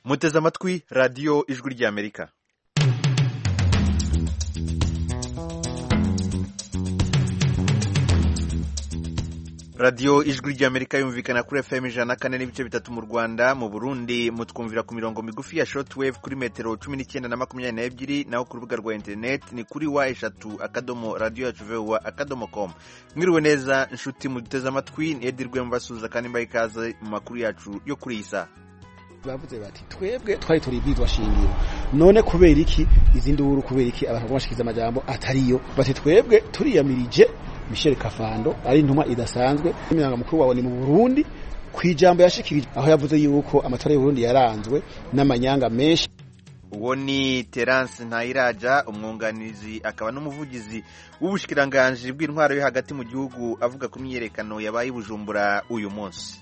muteze amatwi radiyo ijwi ry'Amerika. radiyo ijwi ry'Amerika yumvikana kuri FM 104.3 mu Rwanda. Mu Burundi mutwumvira ku mirongo migufi ya shortwave kuri metero 19 na 22, naho ku rubuga rwa internet ni kuri wa3.radioyacu.com. Mwiriwe neza nshuti muduteze amatwi, ni Edirwe mbasuza kandi mbaye ikaze mu makuru yacu yo kuri isa. Bavuze bati twebwe twari turi bizwa shingiro, none kubera iki izindi uru, kubera iki abantu bashikiza amajambo atariyo? Bati twebwe turiyamirije Michel Kafando ari intumwa idasanzwe imyanga mukuru wawe ni mu Burundi kwijambo yashikirije, aho yavuze yuko amatora y'u Burundi yaranzwe n'amanyanga menshi. Uwo ni Terence Ntayiraja, umwunganizi akaba n'umuvugizi w'ubushikiranganje bw'intwaro yo hagati mu gihugu, avuga ku myiyerekano yabaye Bujumbura uyu munsi.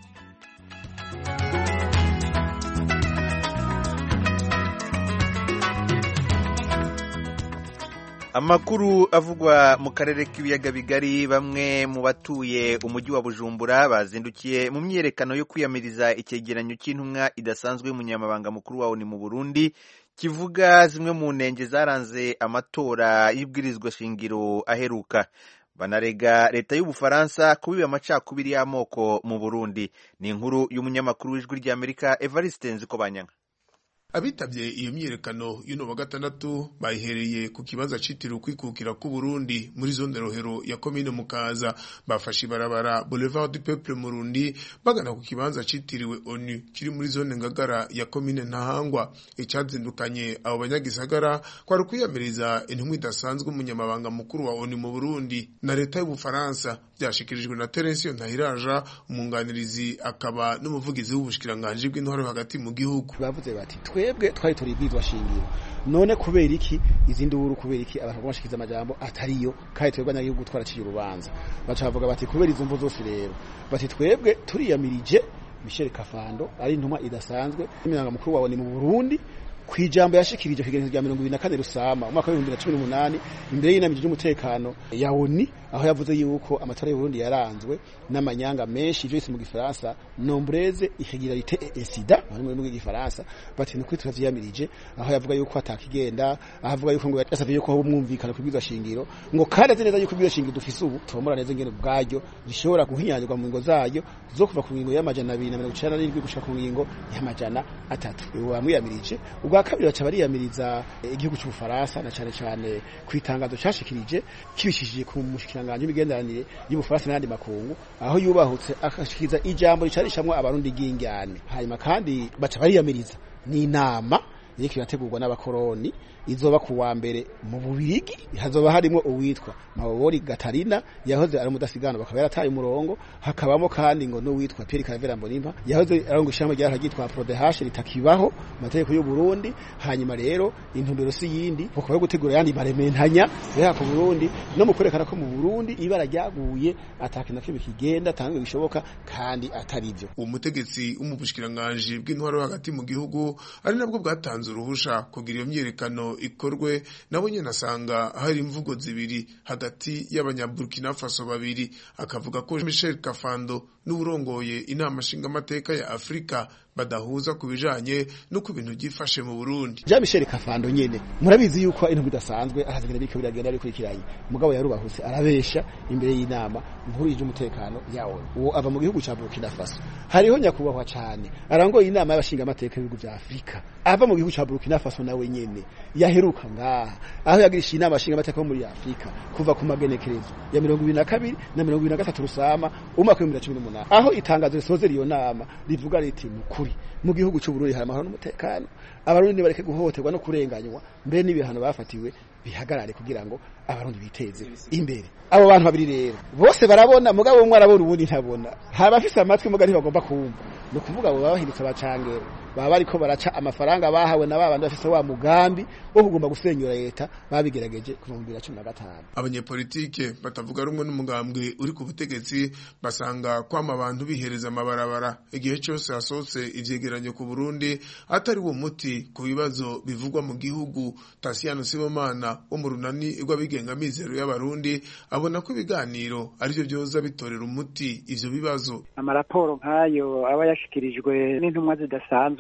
Amakuru avugwa mu karere k'ibiyaga bigari, bamwe mu batuye umujyi wa Bujumbura bazindukiye mu myiyerekano yo kwiyamiriza icyegeranyo cy'intumwa idasanzwe y'umunyamabanga mukuru wawo ni mu Burundi kivuga zimwe mu ntenge zaranze amatora y'ibwirizwa shingiro aheruka. Banarega leta y'Ubufaransa kubiba amacakubiri y'amoko mu Burundi. Ni inkuru y'umunyamakuru w'ijwi ry'Amerika Evariste Nzikobanyanga. Abitabye iyo myiyerekano y'uno wa gatandatu bayihereye ku kibanza citiriwe kwikukira ku Burundi muri zone Rohero ya commune Mukaza. Bafashe ibarabara Boulevard du Peuple Murundi bagana ku kibanza citiriwe ONU kiri muri zone Ngagara ya commune Ntahangwa. Icyazindukanye abo banyagisagara kwari kwiyamiriza intumwa idasanzwe umunyamabanga mukuru wa ONU mu Burundi na leta y'Ubufaransa. Byashikirijwe na Terence Ntayiraja, umwunganirizi akaba n'umuvugizi w'ubushikiranganje bw'intwaro hagati mu gihugu. Bavuze bati twebwe twari turi bizwa shingiro, none kubera iki izindi uru, kubera iki abantu bashikiza amajambo atariyo? Kandi twebwe abanyagihugu twaraciye urubanza. Bacavuga bati kubera izo mvo zose rero, bati twebwe turiyamirije Michel Kafando ari intumwa idasanzwe imyanga mukuru wawe ni mu Burundi kwijambo yashikirije kigenzo rya 24 Rusama umwaka wa 2018 imbere y'inama y'umutekano ya ONU, aho yavuze yuko amatora y'u Burundi yaranzwe n'amanyanga menshi, ivyo mu Gifaransa nombreuse irrégularité et incident mu Gifaransa. Bati nuko turavyiyamirije, aho yavuga yuko atakigenda, avuga yuko ngo yasavye yuko aho mwumvikana kubwiza shingiro, ngo kandi azi neza yuko kubwiza shingiro dufise ubu tomora neza ngene bwaryo rishobora guhinyanyirwa mu ngo zayo zo kuva ku ngingo y'amajana 297 gushika ku ngingo y'amajana 3. Ubu bamwiyamirije. Ubwa kabiri baca bariyamiriza igihugu cy'Ubufaransa na cyane cyane kwitangazo cyashikirije kibishishije ku mushikiranganje w'imigenderanire y'Ubufaransa n'andi makungu, aho yubahutse akashikiriza ijambo ricarishamwe abarundi gingyane. Hanyuma kandi baca bariyamiriza ni inama yiki yategurwa n'abakoroni izoba ku wa mbere mu Bubirigi, hazoba harimo uwitwa Mabobori Gatarina yahoze ari mudasigana bakaba yarataye umurongo, hakabamo kandi ngo no witwa Pierre Caravera Mbonimpa yahoze arongo ishamba rya ryitwa Prodehash ritakibaho amategeko y'u Burundi. Hanyuma rero intumbero si yindi kuko yo gutegura yandi marementanya ya ku Burundi no mu kwerekana ko mu Burundi ibara ryaguye atakina kibe kigenda tanzwe bishoboka kandi atarivyo. Umutegetsi umubushikiranganje bw'intwaro hagati mu gihugu ari nabwo bwatanze uruhusha kugira iyo myiyerekano ikorwe, nabo nyene asanga hari imvugo zibiri hagati y'abanyaburkina Faso babiri. Akavuga ko Michel Kafando n'urongoye inama nshinga amateka ya Afrika badahuza kubijanye no ku bintu gifashe mu Burundi. Ja Michel Kafando nyene murabizi yuko intumwa idasanzwe arazigenda biko biragenda bikurikiranye, mugabo yarubahutse arabesha imbere y'inama nkuru y'umutekano yawo. Uwo ava mu gihugu ca Burkina Faso. Hariho nyakubahwa cyane arangoye inama y'abashinga amateka y'ibihugu vya Afrika ava mu gihugu ca Burkina Faso nawe nyene yaheruka ngaha, aho yagirisha inama y'abashinga amateka muri Afrika kuva ku magenekerezo ya 22 na 23 Rusama umwaka wa 2018, aho itangazo risoze iyo nama rivuga riti mukuri mu gihugu cy'u Burundi hari amahoro n'umutekano, abarundi bareke guhohoterwa no kurenganywa, mbere n'ibihano bafatiwe bihagarare kugira ngo abarundi biteze imbere. Abo bantu babiri rero bose barabona, mugabo umwe arabona ubundi ntabona, haba afise amatwi mugabo ntibagomba kumva. No kuvuga abo babahindutse abacangero baba bariko baraca amafaranga bahawe na babandi bafise wa mugambi wo kugomba gusenyura leta babigerageje kuva mu 2015. Abanyepolitike batavuga rumwe n'umugambwe uri ku butegetsi basanga kwama abantu bihereza amabarabara igihe cyose hasotse ivyegeranyo ku Burundi atari wo muti ku bibazo bivugwa mu gihugu. Tasiano Sibomana wo mu runani rw'abigenga mizero y'abarundi abona ko ibiganiro ari byo byoza bitorera umuti ivyo bibazo. Amaraporo nkayo aba yashikirijwe n'intumwa zidasanzwe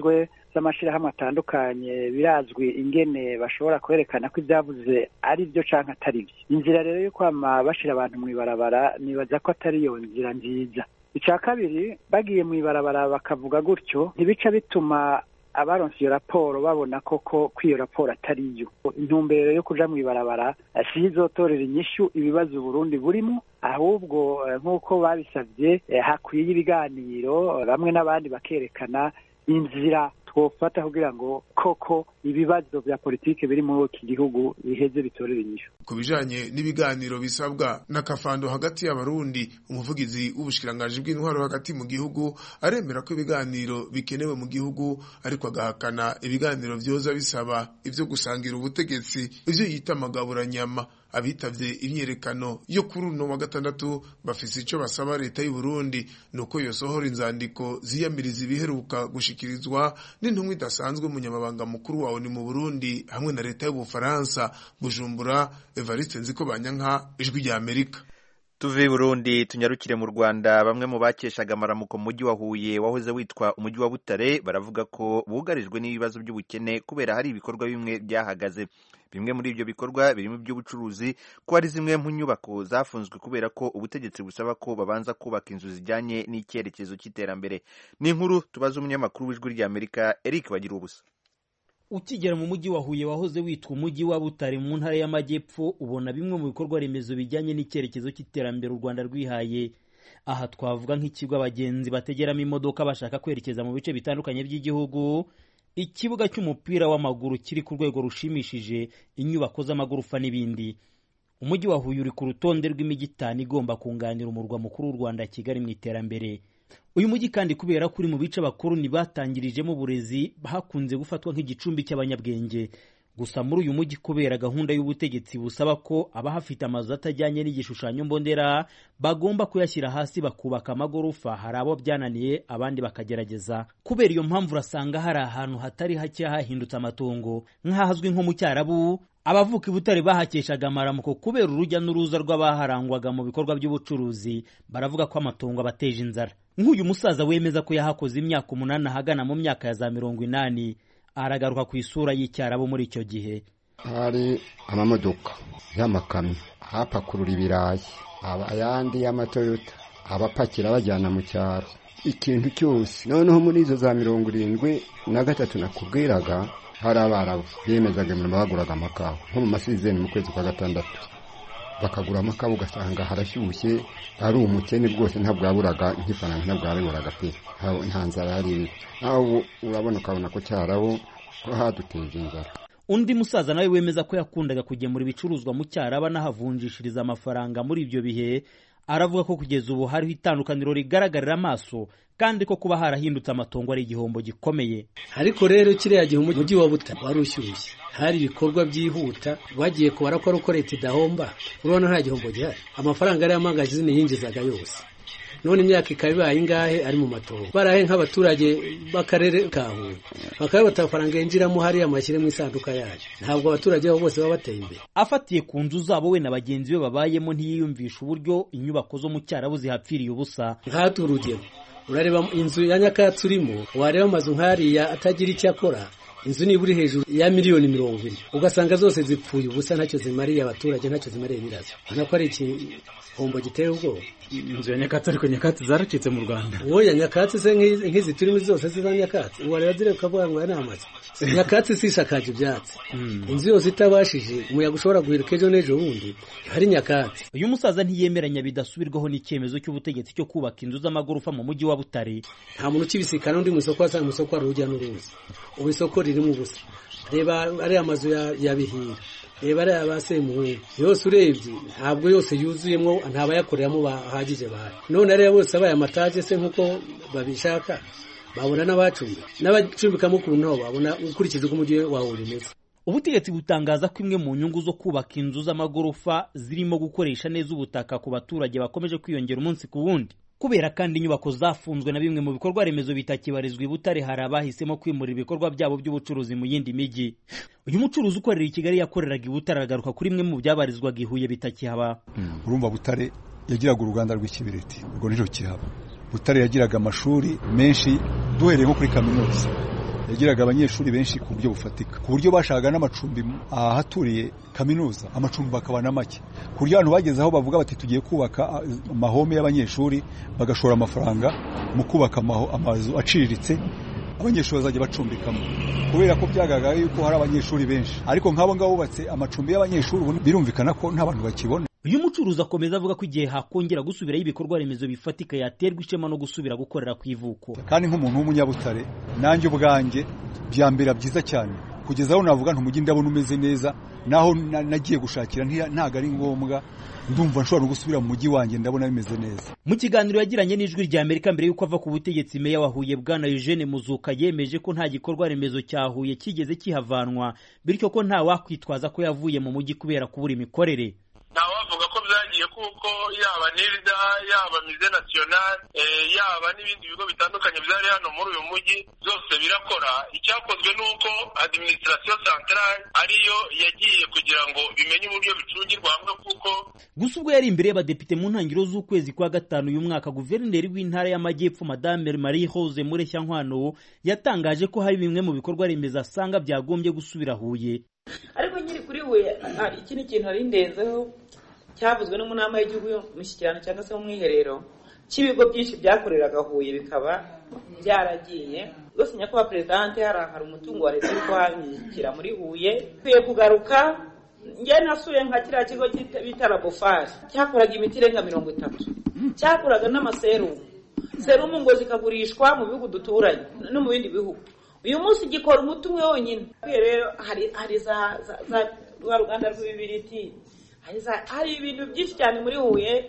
zisanzwe z'amashirahamwe atandukanye birazwi ingene bashobora kwerekana ko ibyavuze ari byo canke atari byo. Inzira rero yo kwama bashira abantu mw'ibarabara nibaza ko atari yo nzira nziza. Ica kabiri, bagiye mw'ibarabara bakavuga gutyo ntibica bituma abaronse iyo raporo babona koko ko iyo raporo atari yo. Intumbero yo kuja mw'ibarabara sizotorera inyishu ibibazo Burundi burimo, ahubwo nk'uko babisavye hakwiye ibiganiro bamwe n'abandi bakerekana inzira twofata kugira ngo koko ibibazo vya politike biri muri iki gihugu biheze bitorera inyishu. Ku bijanye n'ibiganiro bisabwa n'akafando hagati y'abarundi, umuvugizi w'ubushikiranganji bw'intwaro hagati mu gihugu aremera ko ibiganiro bikenewe mu gihugu, ariko agahakana ibiganiro vyoza bisaba ivyo gusangira ubutegetsi, ivyo yita amagaburanyama. Abitavye imyerekano yo kuri uno wa gatandatu bafise ico basaba leta y'u Burundi, nuko yosohora inzandiko ziyamiriza ibiheruka gushikirizwa n'intumwa idasanzwe umunyamabanga mukuru wa ONU mu Burundi hamwe na leta y'Ubufaransa. Bujumbura, Evariste Nzikobanyanka, Ijwi rya Amerika. Tuve Burundi tunyarukire mu Rwanda. Bamwe mu bakeshaga amaramuko mu mujyi wa Huye wahoze witwa umujyi wa Butare baravuga ko bugarijwe n'ibibazo by'ubukene kubera hari ibikorwa bimwe byahagaze. Bimwe muri ibyo bikorwa birimo by'ubucuruzi, ko hari zimwe mu nyubako zafunzwe kubera ko ubutegetsi busaba ko babanza kubaka inzu zijyanye n'icyerekezo cy'iterambere. Ni inkuru tubaza umunyamakuru w'Ijwi rya Amerika Eric Bagirubusa. Ukigera mu mujyi wa Huye wahoze witwa umujyi wa Butare mu ntara y'Amajyepfo ubona bimwe mu bikorwa remezo bijyanye n'icyerekezo cy'iterambere u Rwanda rwihaye. Aha twavuga nk'ikigo abagenzi bategeramo imodoka bashaka kwerekeza mu bice bitandukanye by'igihugu, ikibuga cy'umupira w'amaguru kiri ku rwego rushimishije, inyubako z'amagorofa n'ibindi. Umujyi wa Huye uri ku rutonde rw'imijyi 5 igomba kunganira umurwa mukuru w'u Rwanda Kigali mu iterambere. Uyu mujyi kandi kubera kuri mu bice abakoloni batangirijemo uburezi hakunze gufatwa nk'igicumbi cy'abanyabwenge. Gusa muri uyu mujyi kubera gahunda y'ubutegetsi busaba ko abahafite amazu atajyanye n'igishushanyo mbonera bagomba kuyashyira hasi bakubaka amagorofa, hari abo byananiye abandi bakagerageza. Kubera iyo mpamvu urasanga hari ahantu hatari hake hahindutse amatongo, nk'ahazwi nko mu Cyarabu. Abavuka i Butare bahakeshaga amaramuko kubera urujya n'uruza rw'abaharangwaga mu bikorwa by'ubucuruzi, baravuga ko amatongo abateje inzara. Nk'uyu musaza wemeza ko yahakoze imyaka 8 ahagana mu myaka ya za 80, aragaruka ku isura y'Icyarabu muri icyo gihe. Hari amamodoka y'amakamyo apakurura ibirayi, ayandi y'amatoyota abapakira bajyana mu cyaro, ikintu cyose. Noneho muri izo za 73 nakubwiraga hari abarabu bemezaga imirimo baguraga amakawa nko mu masizeni mu kwezi kwa 6 bakagura amakawa ugasanga harashyushye, ari umukene rwose ntabwo yaburaga nk'ifaranga, ntabwo yaburaga pe, nta nzara yari. Aho urabona ukabona ko Cyarabu ko haduteje inzara. Undi musaza nawe wemeza ko yakundaga kugemura ibicuruzwa mu Cyaraba n'ahavunjishiriza amafaranga muri ibyo bihe, aravuga ko kugeza ubu hariho itandukaniro rigaragarira amaso, kandi ko kuba harahindutse amatongo ari igihombo gikomeye. Ariko rero kiriya gihe umujyi wa Butare wari ushyushye, hari ibikorwa byihuta, bagiye kubara ko uko leta idahomba, urabona nta gihombo gihari. Amafaranga ari amangazini yinjizaga yose. None imyaka ikaba ibaye ingahe ari mu matongo, barahe nk'abaturage b'akarere ka Huye bakaba batafaranga yinjiramo hari amashyire mu isanduka yaje. Ntabwo abaturage bo bose baba bateye imbere. Afatiye ku nzu zabo we na bagenzi be babayemo ntiyiyumvisha uburyo inyubako zo mu Cyarabu zihapfiriye ubusa. Nk'atu urugero, urareba inzu ya Nyakatsi urimo, wareba amazu nk'ariya atagira icyo akora, inzu niba uri hejuru ya miliyoni 20, ugasanga zose zipfuye ubusa, ntacyo zimariye abaturage, ntacyo zimariye nyirazo. Ubona ko ari igihombo giteye ubwoba. Inzu ya Nyakatsi, ariko Nyakatsi zaracitse mu Rwanda. Wowe Nyakatsi se nk'izi turimo zose ziza Nyakatsi, wareba zire ukavuga ngo ari amazi. Nyakatsi sishakaje ibyatsi. Inzu yose itabashije umuyaga ushobora guhiruka ejo n'ejo bundi, hari Nyakatsi. Uyu musaza ntiyemeranya bidasubirwaho n'icyemezo cy'ubutegetsi cyo kubaka inzu z'amagorofa mu mujyi wa Butare. Nta muntu ukibisikana undi mu isoko, asanga mu isoko ari urujya n'uruza. Ubu isoko ririmo ubusa. Reba ari amazu ya Bihira, reba ari abasemuhungu, yose urebye ntabwo yose yuzuyemo, ntabayakoreramo bahagije bahari. None ari bose abaye amataje se nkuko babishaka, babona n'abacumbikamo ku ntaho babona ukurikije uko umujyi wawe umeze. Ubutegetsi butangaza ko imwe mu nyungu zo kubaka inzu z'amagorofa zirimo gukoresha neza ubutaka ku baturage bakomeje kwiyongera umunsi ku wundi. Kubera kandi inyubako zafunzwe na bimwe mu bikorwa remezo bitakibarizwa i Butare, hari abahisemo kwimurira ibikorwa byabo by'ubucuruzi mu yindi mijyi. Uyu mucuruzi ukorera i Kigali yakoreraga i Butare aragaruka kuri imwe mu byabarizwaga i Huye bitakihaba. Urumva Butare yagiraga uruganda rw'ikibiriti, urwo niryo kihaba. Butare yagiraga amashuri menshi, duhereye nko kuri kaminuza. yagiraga abanyeshuri benshi ku buryo bufatika, ku buryo bashakaga n'amacumbi ahaturiye kaminuza, amacumbi bakabana make, ku buryo abantu bageze aho bavuga bati tugiye kubaka amahome y'abanyeshuri, bagashora amafaranga mu kubaka amazu aciriritse abanyeshuri bazajya bacumbikamo, kubera ko byagaragaye yuko hari abanyeshuri benshi. Ariko nk'abo ngabo bubatse amacumbi y'abanyeshuri birumvikana ko nta bantu bakibona. Uyu mucuruzi akomeza avuga ko igihe hakongera gusubirayo ibikorwa remezo bifatika yaterwa ishema no gusubira gukorera ku ivuko. Kandi nk'umuntu w'umunyabutare nanjye ubwanjye byambera byiza cyane, kugeza aho navuga ntumujyi ndabona umeze neza, naho nagiye gushakira ntago ari ngombwa, ndumva nshobora no gusubira mu mujyi wanjye ndabona bimeze neza. Mu kiganiro yagiranye n'Ijwi rya Amerika mbere y'uko ava ku butegetsi, meya wa Huye Bwana Eugene Muzuka yemeje ko nta gikorwa remezo cya Huye kigeze kihavanwa, bityo ko nta wakwitwaza ko yavuye mu mujyi kubera kubura imikorere. Ntawavuga ko byagiye kuko yaba NIRDA, yaba Musée National, yaba n'ibindi bigo bitandukanye byari hano muri uyu mujyi zose birakora. Icyakozwe nuko administration centrale ariyo yagiye kugira ngo bimenye uburyo bicungirwa hamwe, kuko gusa ubwo yari imbere y'abadepite mu ntangiriro z'ukwezi kwa gatanu uyu mwaka, guverineri w'intara y'Amajyepfo Madame Marie Rose Mureshyankwano yatangaje ko hari bimwe mu bikorwa remezo asanga byagombye gusubira Huye. Ariko nyiri kuri Huye iki ni kintu ari ndenzeho cyavuzwe no mu nama y'igihugu y'umushyikirano cyangwa se mu mwiherero cy'ibigo byinshi byakoreraga Huye bikaba byaragiye. Rwose nyakubahwa Presidente, hari umutungo wa leta uri kuhanyikira muri Huye kwiye kugaruka. Njye nasuye nka kiriya kigo bita Labofari cyakoraga imiti irenga 30, cyakoraga n'amaserumu, serumu ngo zikagurishwa mu bihugu duturanye no mu bindi bihugu. Uyu munsi gikora umuti umwe wonyine. Rero hari za ruganda rw'ibibiriti, hari ibintu byinshi cyane muri Huye,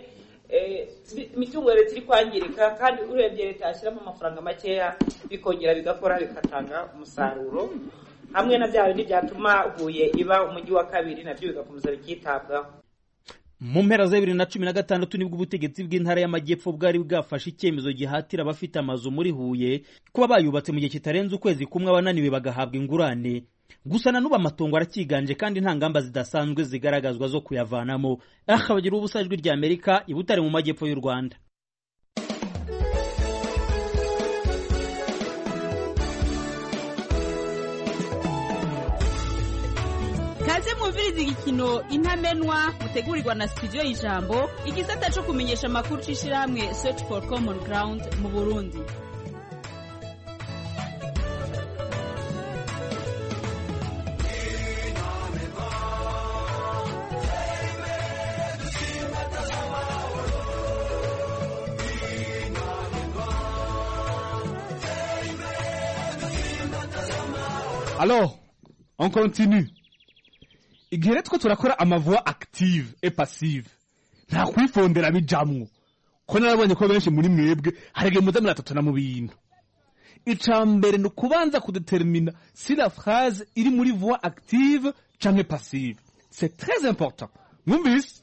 imitungo ya leta iri kwangirika, kandi urebye leta yashyiramo amafaranga makeya bikongera bigakora bigatanga umusaruro, hamwe na bya bindi byatuma Huye iba umujyi wa kabiri nabyo bigakomeza bikitabwaho. Mu mpera za 2016 nibwo ubutegetsi bw'intara y'Amajyepfo bwari bwafashe icyemezo gihatira abafite amazu muri Huye kuba bayubatse mu gihe kitarenze ukwezi kumwe abananiwe bagahabwa ingurane. Gusa na n'ubu amatongo arakiganje kandi nta ngamba zidasanzwe zigaragazwa zo kuyavanamo. Bagira ubusa Ijwi rya Amerika i Butare mu Majyepfo y'u Rwanda. Kaze mwumviriza igikino Intamenwa mutegurirwa na studio y'Ijambo, igisata cyo kumenyesha amakuru c'ishirahamwe Search for Common Ground mu Burundi. Alors, on continue. Igihe twe turakora amavoix active et passive, nta kwifondera bijamwo, ko narabonye ko benshi muri mwebwe harege muza muratotana mu bintu. Icambere no kubanza kudetermina si la phrase iri muri voix active canke passive. C'est très important. Mwumvise?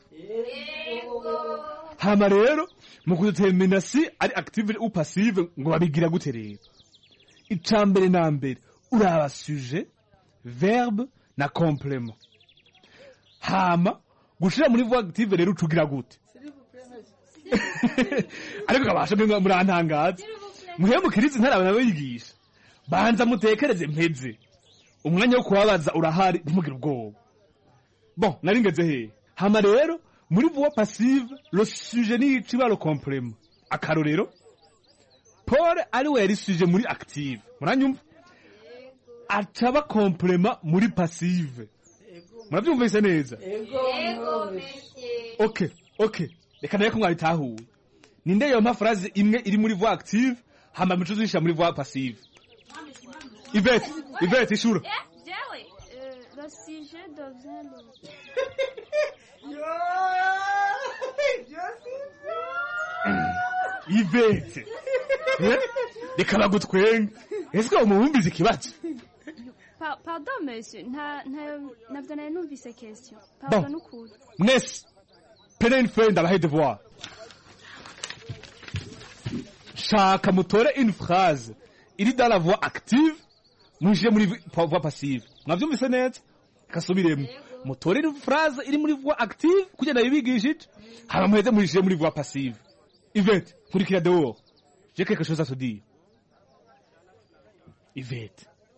Hama rero mu kudetermina si ari active ou passive ngo babigira gute rero? Icambere na mbere uraba sujet, verbe na complément. Hama gushira muri voix active rero ucugira gute? Ariko kabasha ngo murantangaza. Muhemukiriza ntara nawe yigisha. Banza mutekereze mpeze. Umwanya wo kubabaza urahari ntimugire ubwoba. Bon, naringeze he. Hama rero muri voix passive le sujet ni ciba le complément. Akarorero Paul ari we yari sujet muri active. Muranyumva? Ataba complément muri passive. Murabyumvise neza? Okay. Reka nayo kumwabitahuye. Ninde yo mpa phrase imwe iri muri voix active hama micuzisha muri voix passive? Yvette ishura. Le sujet devient Yvette. Reka bagutwenga. Ese ko muhumbiza ikibazo? Pardon, monsieur. Navyo nayo numvise question. Pardon n'ukuri. Mwese. Pene une feuille dans la devoir. Shaka mutore une phrase iri dans la voix active, muje muri voix passive. Mwavyumvise neza? Kasubiremo. Mutore une phrase iri muri voix active kugenda bibigishije. Hama muheze muje muri voix passive. Yvette, kurikira dehors. J'ai quelque chose à te dire. Yvette,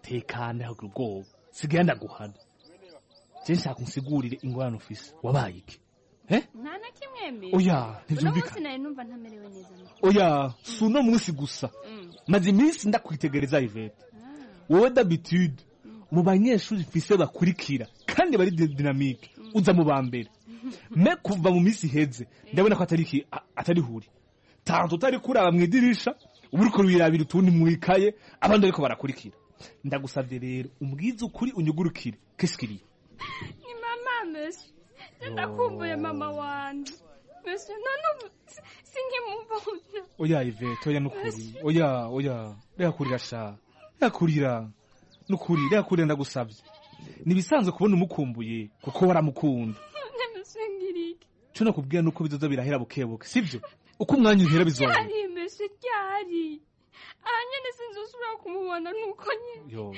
tekane hagira ubwoba sigaye ndaguhana je nshaka unsigurire ingorane ufise wabaye iki nta na kimwe mbi oya ntivyumvikana uno munsi nari numva ntamerewe neza oya si uno munsi gusa maze iminsi ndakwitegereza Ivete wowe d'habitude mu banyeshuri mfise bakurikira kandi bari dynamique uza mu bambere me kuva mu minsi heze ndabona ko atari huri tanto utari kuraba mwidirisha uburiko wirabira utundi mwikaye abandi ariko barakurikira ndagusavye rero umbwize ukuri unyugurukire keskiriye ni mama monsieur ndakumbuye mama wanje monsieur none sinkimubona oya Ivete oya nukuri oya reka kurira sha reka kurira nukuri reka kurira ndagusavye nibisanzwe kubona umukumbuye kuko waramukunda nemusengirike cyo nakubwira nuko bizoza birahera bukebuke sivyo uko umwanya uhera bizoza cyari mbese cyari anyene sinzosubira kumubona nuko nyine yo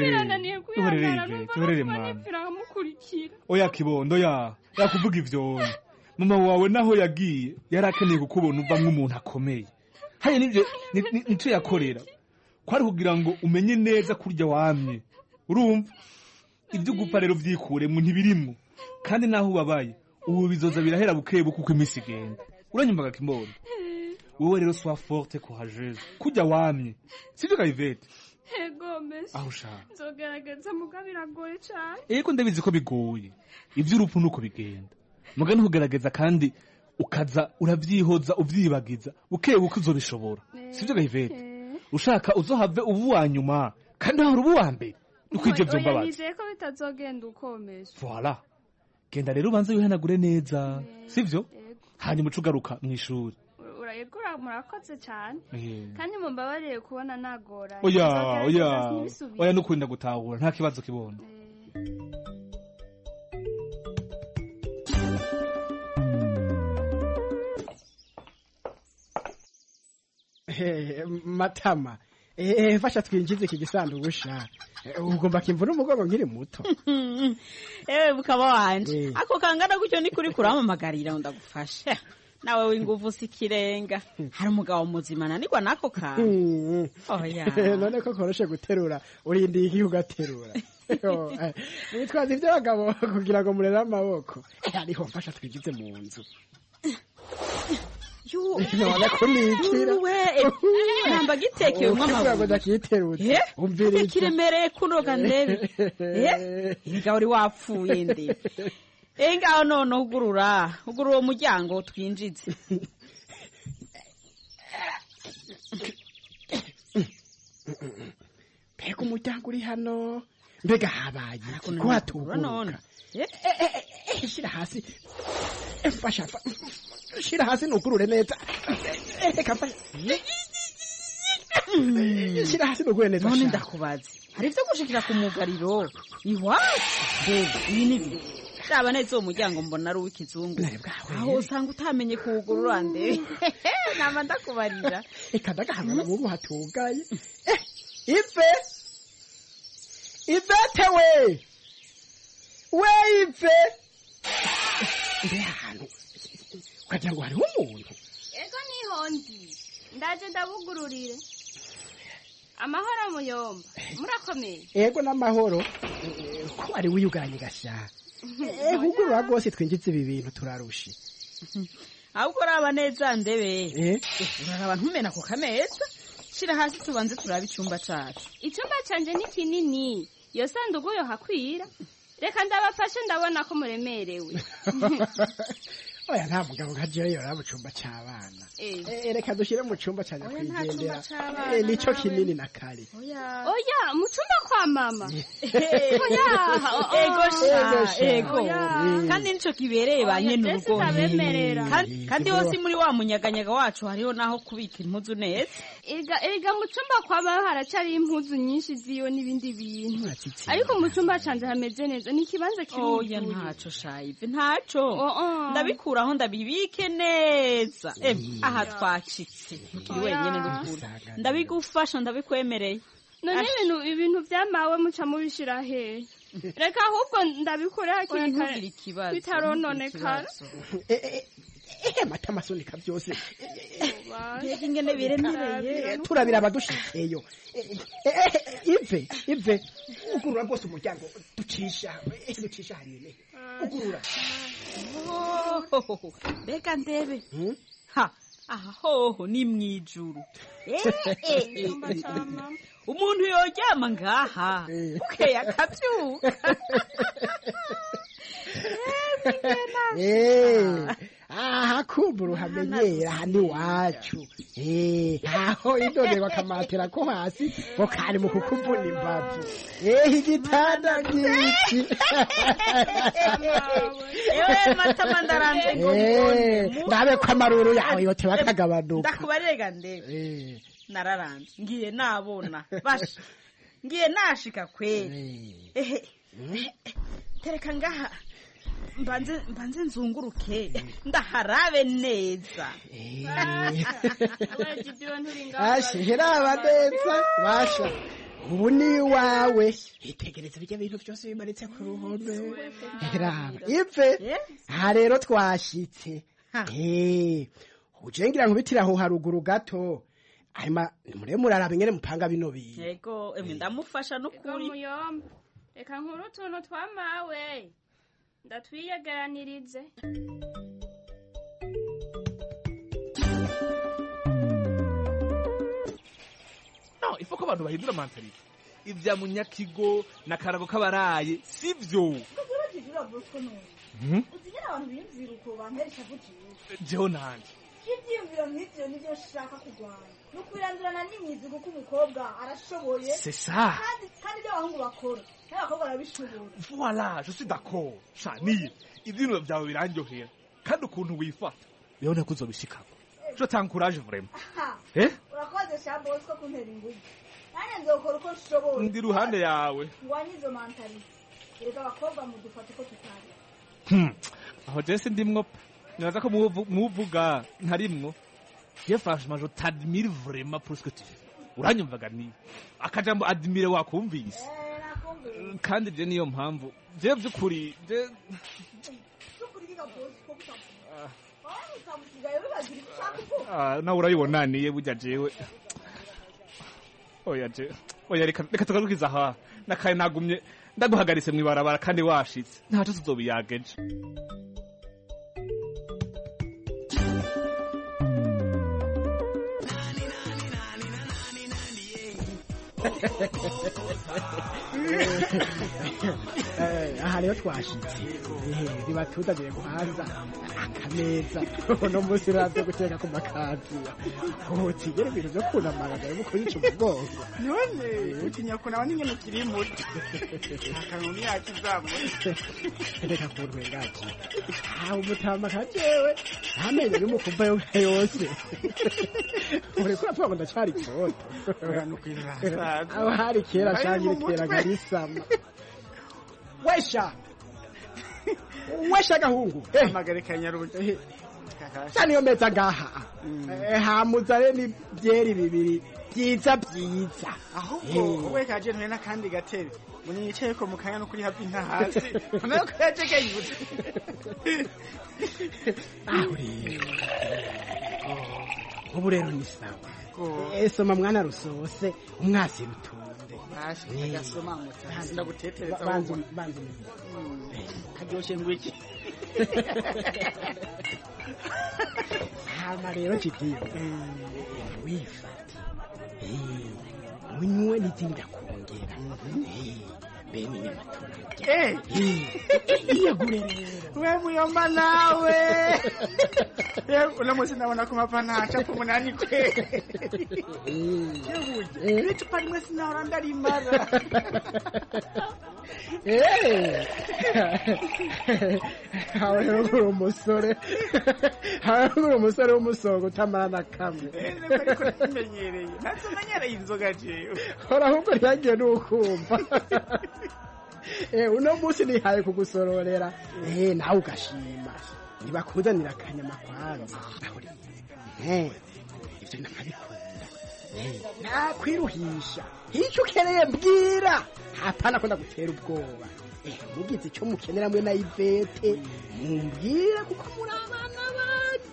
ihorere mama oya kibondo yakuvuga ivyo mama wawe naho yagiye yarakeneye kukubona uva nk'umuntu akomeye haye nivyo nico yakorera kwari kugira ngo umenye neza kurya wamye urumva ibyo gupfa rero vyikuremwe ntibirimwo kandi naho ubabaye ubu bizoza birahera bukebuke kuko iminsi igenda uranyumvaga kimbondo wowe rero sois forte courageuse kujya wamye sivyo Ivete ego mbese aho ushaka nzogerageza muga biragoye cyane ego ndabizi ko bigoye ivy'urupfu nuko bigenda muga ntugerageza kandi ukaza uravyihoza uvyibagiza bukebuke uzobishobora sivyo Ivete ushaka uzohave ubu wa nyuma kandi aho ubu wa mbere ukwije vyombabaza nizeye ko bitazogenda ukomeza voilà genda rero ubanze wihanagure neza sivyo hanyuma ucugaruka mw'ishuri urayegura murakoze cyane kandi mumbabarire kubona nagora oya nukunda gutahura nta kibazo kibona Matama fasha twinjize iki gisanduku sha ugomba kimvuna umugongo nkiri muto bukaba wanje ako kangana gutyo ni kuri kuramamagarira ndagufasha nawe w'inguvu sikirenga hari umugabo muzima nanirwa nako ka none ko koroshe guterura urindiye iki ugaterura nitwaza iby'abagabo kugira ngo murere amaboko ariho mfasha twigize mu nzu none kunikira namba gitekewe nk'amabuye umvire kiremereye kunoga ndebe inga uri wapfuye ndi ngaho none ugurura uwo muryango twinjize mbega umuryango uri hano mbega habaye ko hatuguruka shira hasi mfasha shira hasi nugurure neza shira hasi nugurure neza none ndakubaze hari ivyo gushikira ku mugariro iwacu iyi ni byo raba neza uwo muryango mbona ari uw'ikizungu aho usanga utamenye kuwugurura nde nama ndakubarira reka ndagahamana mu hatugaye Ivete we Ive mbe ahantu ukagira ngo hariho umuntu ego niho ndi ndaje ndabugururire amahoro muyomba murakomeye ego n'amahoro ko ari wiyuganye gasha hugurura rwose twinjize ibi bintu turarushe ahubwo raba neza ndebe uraraba ntumena ku kameza shira hasi tubanze turaba icyumba cacu icyumba canje ni kinini iyo sanduku yo hakwira reka ndabafashe ndabona ko muremerewe oya nta mugabo nka jewe yora mu cyumba cy'abana reka dushyire mu cyumba cya nyakwigendera nico kinini na kare oya mu cyumba kwa mama ego kandi nico kibereye ba nyene urugo kandi hose muri wa munyaganyaga wacu hariho naho kubika impuzu neza ega mu cyumba kwa baba haracari impuzu nyinshi ziyo n'ibindi bintu ariko mu cyumba canje hameze neza ni ikibanza kinini oya ntaco shayive ntaco ndabikura aho ndabibike neza aha twacitse ntukiri wenyene n'ukuri ndabigufasha ndabikwemereye none ibintu vyamawe muca mubishira hehe reka ahubwo ndabikore hakiri kare bitarononekara mata masunika byose mbega ingene biremereye turabira abadushikeyo ive ugurura rwose umuryango ducisha hariye ugurura mbega ndebe aha hoho ni mwijuru umuntu yoryama ngaha ukeya akabyuka aha kumbura uhamenyera aha ni wacu aho indonderwa akamatera ko hasi ngo kari mu kukuvuna imbavu igitanda ngiki ewe matama ndaranze ngo mbone ndabe ko amaruru yawe yote bakagabanuka ndakubarega ndebe nararanze ngiye nabona basha ngiye nashika kweli tereka ngaha mbanze nzunguruke ndaharabe neza ashiraba neza basha ubu ni wawe itegereza bijya bintu byose bimanitse ku ruhome raba ive aha rero twashitse ujengira nkubitira aho haruguru gato hanyuma muremure araba ingene mupanga bino bintu yego ndamufasha n'ukuri reka nkuru utuntu twamawe ndatwiyegeranirize no ifu ko abantu bahindura mentalite ibya munyakigo na karago kabaraye sivyo uzigira abantu biyumvira uko bamperesha vugiye jewe nanje ibyiyumviro nk'ivyo nivyo nshaka kurwanya ni ukwirandurana n'imizi kuko umukobwa arashoboye kandi ibyo abahungu bakora n'abakobwa barabishobora voilà je suis d'accord shaniye ibyintu byawe birandyohera kandi ukuntu wifata bibone ko uzobishikako je t'encourage vraiment urakoze shabos ko kuntera ingufu nanjye nzokora uko nshoboye ndi ruhande yawe ngwanye izo mentalite reka abakobwa mudufate ko tutari aho jese ndimwo nibaza ko muvuga ntarimwo je franchement je t'admire vraiment pour ce que tu fais uranyumvaga ni akajambo admire wakumvise kandi je niyo mpamvu je byukuri je na urayibona niye burya jewe oya reka tugarukiza aha nakaye nagumye ndaguhagaritse mwibarabara kandi washitse ntaco tuzobiyageje aha rero twashitse riba tutagire kuhanza akameza no munsi ravyo guteka ku makaziya utigere ibintu vyo kunamaraga yo kurica umugongo none utinya kunaba n'ingene kiri muto akanuni yacu zamutse reka kurwe ngaci aho umutama kajewe amenye y'umukumva yose uri kuvuga ngo ndacari itoto aho hari kera cyangwa kera garisama wesha gahungu amagare kanyaruje cyane yo meza ngaha hamuzare ni byeri bibiri byiza ahubwo wowe kaje ntwe nakandi gatebe muni yicaye ko mukanya no kuri hapi nta hasi nayo kaje kayibutse ubu rero ni sawa soma mwana rusose umwasi rutunde gasoma mutazi ndagutetereza banzu karyoshe ngwiki hama rero kigiye wifata unywe n'izindi akongera bene inyamatura iyagure rero we muyomba nawe unamusi nabona ko mapana acapo munani kwe icupa rimwe sinahora ndarimara hawe rero uri umusore w'umusonga utamara na kamwe ariko ntimenyereye ntazumenyereye inzoga jewe hora ahubwo ntiyagiye n'ukumva uno munsi nihaye kugusororera nawe ugashima ntibakuzanira akanyama kwanza ibyo nakabikunda nakwiruhisha icyo ukeneye mbwira hapana ko ndagutera ubwoba mugize icyo mukenera mwe na Ivete mumbwire kuko muri abana banyu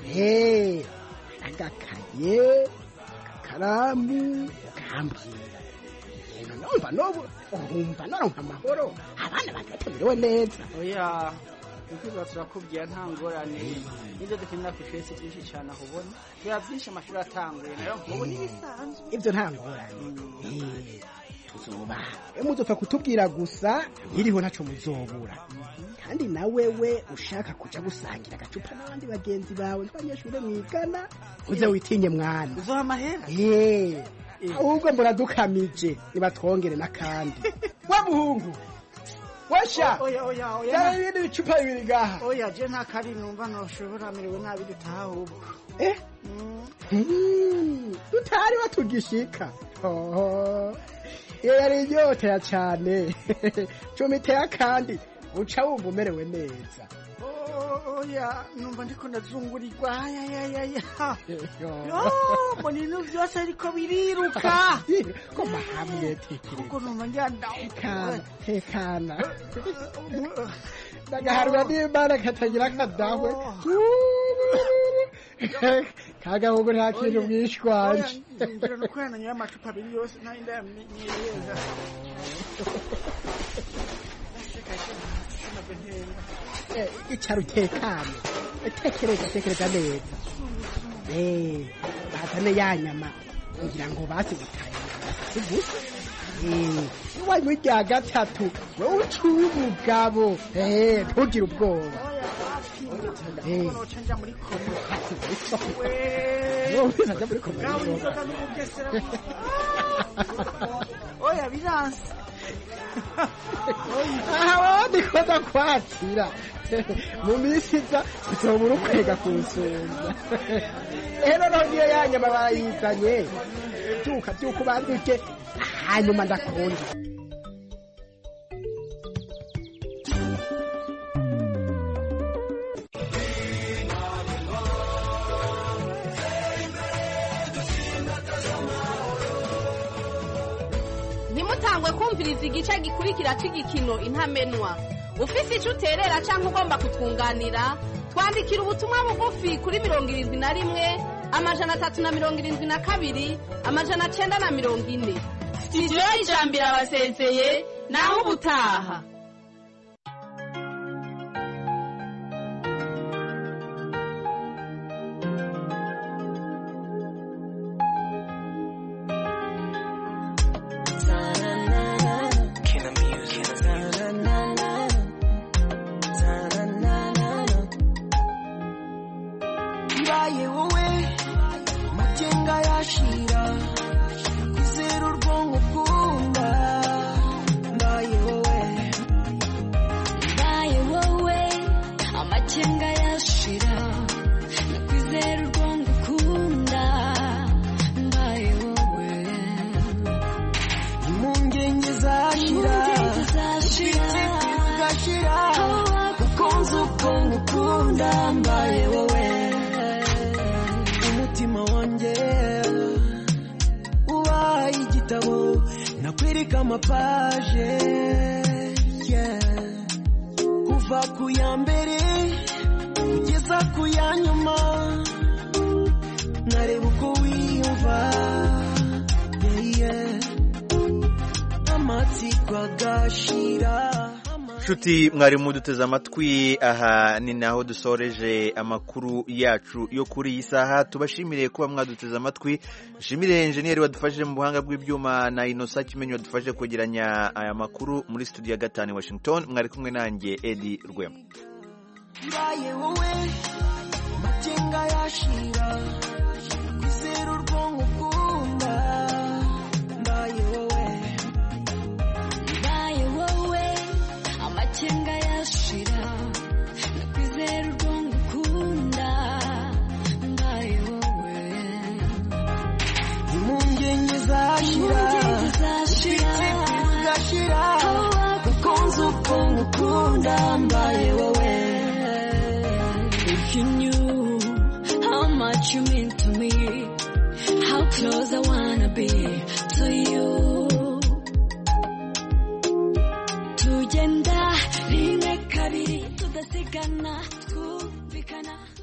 agakaye akaramu kambwira numva nobu umva naronka amahoro abana bagatemerewe neza oya Ukiba turakubwira nta ngorane nizo dukenera ku twese byinshi cyane aho ubona biba byinshi amashuri atanguye nayo ubona ibisanzwe ibyo nta ngorane tuzuba muzopfa kutubwira gusa iriho ntaco muzobura kandi na wewe ushaka kuja gusangira agacupa n'abandi bagenzi bawe twanyeshure mwigana uze witinye mwana uzoha amahera ahubwo muradukamije nibatwongere n'akandi wa muhungu washa oya ibindi bicupa bibiri gaha oya je nta kari numva noshobora merewe nabi dutaha ahubwo tutari watugishika iyo yari inyotera cyane cumiteye akandi uca wumva umerewe neza oya numva ndiko ndazungurirwa mbona ibintu byose ariko biriruka ko mahamwe kuko numva njyana tekana ndagaharwa n'imana katagira akadahwe kagahungu nta kintu mwishwanje ngira nuko yananywa amacupa abiri yose nta inda yamenyereza icyaro utekane tekereza neza bazane ya nyama kugira ngo basibutaye gusa wanywa irya gatatu wowe uciye umugabo ntugire ubwoba oya biranse aha ndiko ndakwatira mu minsi iza uzobura ukwega kunsumba rero niyo ya nyama bayizanye byuka ubanza urye hanyuma ndakunda ntimutangwe kumviriza igice gikurikira cy'igikino intamenwa ufise icyo uterera cyangwa ugomba kutwunganira twandikira ubutumwa bugufi kuri 71 372 940 studio y'ijambiro abasezeye naho ubutaha. Umutima wanjye ubaye igitabo nakwereka amapaje kuva ku ya mbere kugeza ku ya nyuma nkareba uko wiyumva amatsiko agashira. Nshuti mwarimu duteze amatwi, aha ni naho dusoreje amakuru yacu yo kuri iyi saha. Tubashimire kuba mwaduteze amatwi. Nshimire engineer wadufashije mu buhanga bw'ibyuma na Inosa Kimenyi wadufashije kwegeranya aya makuru muri studio ya 5 Washington. Mwari kumwe nanjye Eddie Rwema. Mbaye wowe matenga yashira kwizera urwonko ukunda. Mbaye wowe amatenga yashira nakwizera urwonko ukunda. Mbaye wowe impungenge zashira zigashira kukunza urwonko ukunda. Mbaye wowe if you knew how much you mean to me, how close I wanna be to you. Tugenda rimwe kabiri tudasigana twumvikana.